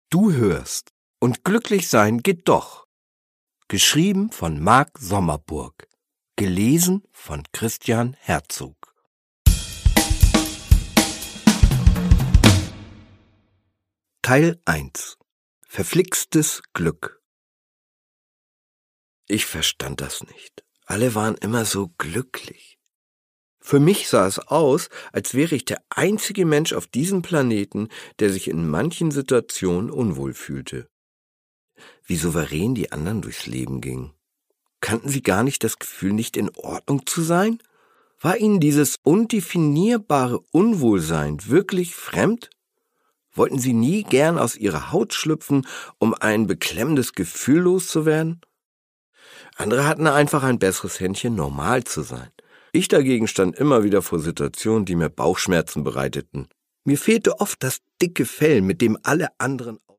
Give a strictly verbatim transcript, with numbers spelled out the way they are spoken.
Du hörst und glücklich sein geht doch. Geschrieben von Marc Sommerburg. Gelesen von Christian Herzog. Teil eins. Verflixtes Glück. Ich verstand das nicht. Alle waren immer so glücklich. Für mich sah es aus, als wäre ich der einzige Mensch auf diesem Planeten, der sich in manchen Situationen unwohl fühlte. Wie souverän die anderen durchs Leben gingen. Kannten sie gar nicht das Gefühl, nicht in Ordnung zu sein? War ihnen dieses undefinierbare Unwohlsein wirklich fremd? Wollten sie nie gern aus ihrer Haut schlüpfen, um ein beklemmendes Gefühl loszuwerden? Andere hatten einfach ein besseres Händchen, normal zu sein. Ich dagegen stand immer wieder vor Situationen, die mir Bauchschmerzen bereiteten. Mir fehlte oft das dicke Fell, mit dem alle anderen